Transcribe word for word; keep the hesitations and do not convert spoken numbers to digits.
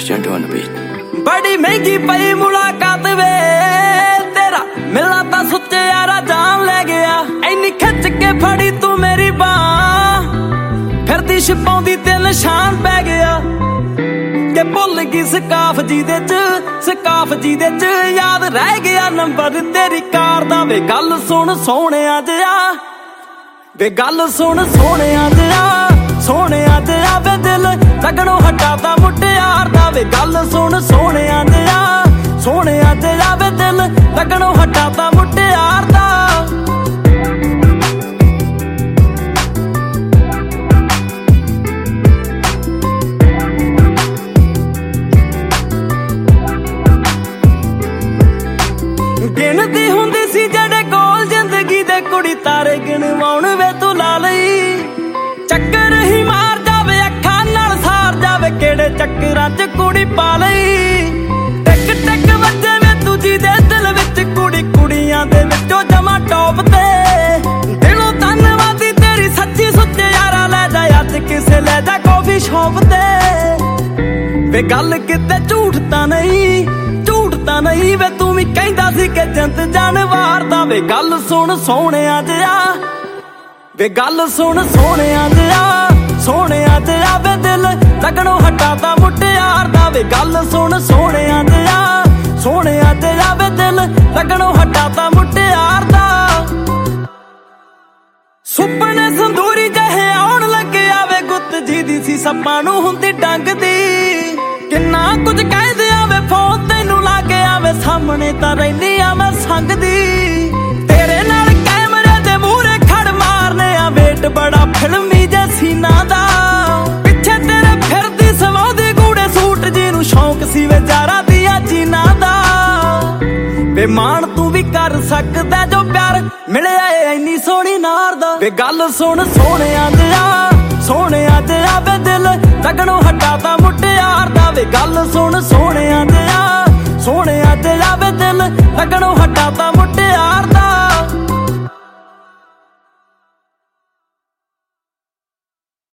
Junto on the beat. बड़ी महंगी पई मुलाकात वे तेरा मिलना ता सुच्चे यारा जान ले गया इन्नी खिच के फड़ी तू मेरी बांह फिरदी छपाउंदी ते निशान पै गया के भुल गई सकाफ जी दे च सकाफ जी दे च याद रह गया नंबर तेरी कार दा वे गल सुन सोहणिया जिहा वे गल सुन सोहणिया जिहा सोहणिया जिहा वे दिल लगणों हटाता मुटियार दा वे गल सुन सोहणिया जिहा सोहणिया जिहा वे दिल लगणों हटाता मुटियार दा गिनदी हुंदी सी जेड़े कोल जिंदगी दे कुड़ी तारे गिनवाउण वे तू ला लई चक्कर ही मार जावे अखां नाल सार जावे केड़े चक्करां च कुड़ी पा लई टिक टिक वजे वे तुझी दे दिल विच कुड़ी कुड़ियां दे विचों जमा टॉप ते दिलों धन्नवादी तेरी सच्ची सुच्चे यारा ले जा अज किसे ले जा कॉफी शॉप ते वे गल किते झूठ तां नहीं झूठ तां नहीं वे तू भी कहंदा सी कि जिंद जानवार दा वे गल सुन सोहणिया जिहा वे गल सुन सोहणिया जिहा सोहणिया जिहा वे दिल लगणों हटाता मुटियार दा वे गल सुन सोहणिया जिहा सोहणिया जिहा वे दिल लगणों हटाता मुटियार दा सुपने संदूरी जहे आउण लगे आवे गुत्त जी दी सी सप्पां नूं हुंदी डंगदी किन्ना कुछ कह दिया वे फोन तैनू ला के आवे सामने तां रहिंदी आ मैं संगदी तेरे नाल कैमरे दे मूहरे खड़ मारने आ वेट बड़ा फिल्मी जे सीना दा पिछे तेरे फिरदी सवाउंदी गूड़े सूट जी नूं शौक सी वे जारा दिया जीना दा वे मान तू भी कर सकदा जो प्यार मिलिया ए इन्नी सोहणी नार दा वे गल सुन सोहणिया जिहा सोहणिया जिहा वे दिल लगणों हटाता मुटियार दा वे गल सुन सोहणिया जिहा सोहणिया जिहा वे दिल लगणों हटाता मुटियार दा